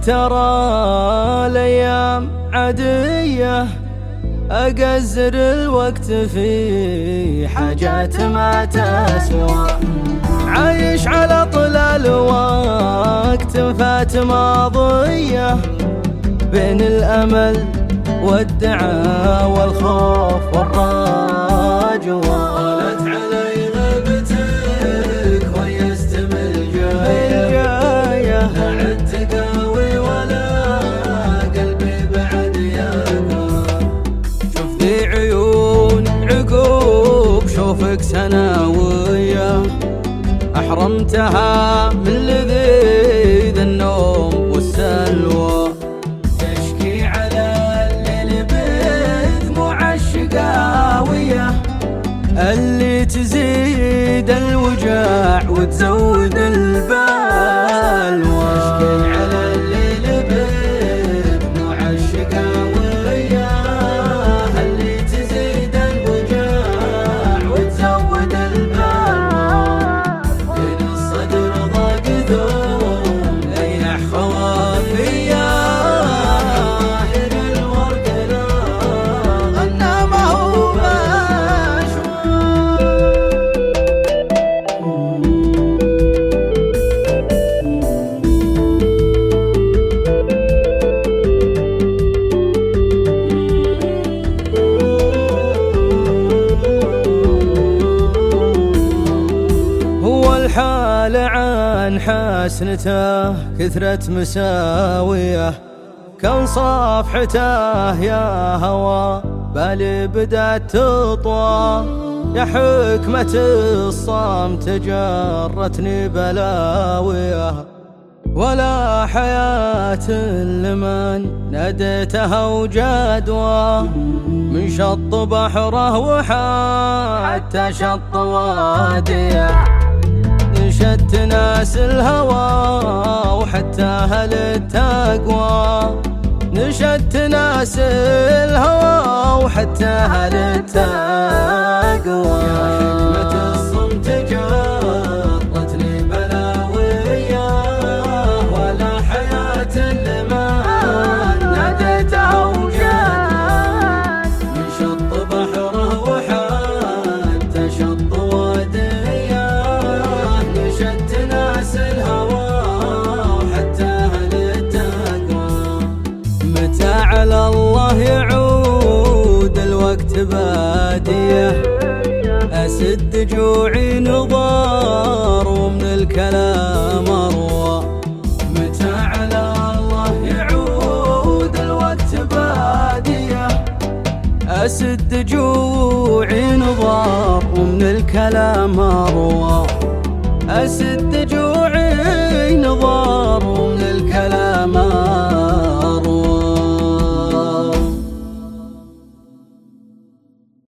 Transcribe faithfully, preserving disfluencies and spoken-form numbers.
ترى الأيام عادية، أقزر الوقت في حاجات ما تسوى، عايش على طول الوقت فات ماضية، بين الأمل والدعاء والخوف والرجوى. طالت علي غيبتك ويستم الجاية، لا عد تقاوي ولا قلبي بعد ياقى. شوف ذي عيون عقوب شوفك سناوية، أحرمتها من لذيذ النوم والسلوى، تشكي على الليل بدموع الشقاوية، اللي تزيد الوجاع وتزود البلوى. تشكي على الليل بدموع الشقاوية، اللي تزيد الوجاع وتزود البلوى. بين الصدر ضاق ذوم ليح خوافية، هنا الورد لا غنى ما هو الحال عن حسنته كثرة مساوية، كان صفحته يا هوى بالي بدأت تطوى، يا حكمة الصمت جرتني بلاوية، ولا حياة لمن ناديتها وجدوى، من شط بحره وحتى شط واديه، نشدت ناس الهوى وحتى أهل التقوى، نشدت ناس الهوى وحتى أهل التقوى. يا حكمة الصمت جرتني بلاوية، ولا حياة لمن ناديتها وجات، من شط بحره وحتى شط واديه، نشدت ناس الهوى وحتى أهل التقوى. متى على الله يعود الوقت بادية، أسد جوعي نظار ومن الكلام أروى. متى على الله يعود الوقت بادية، أسد جوعي نظار ومن الكلام أروى، أسد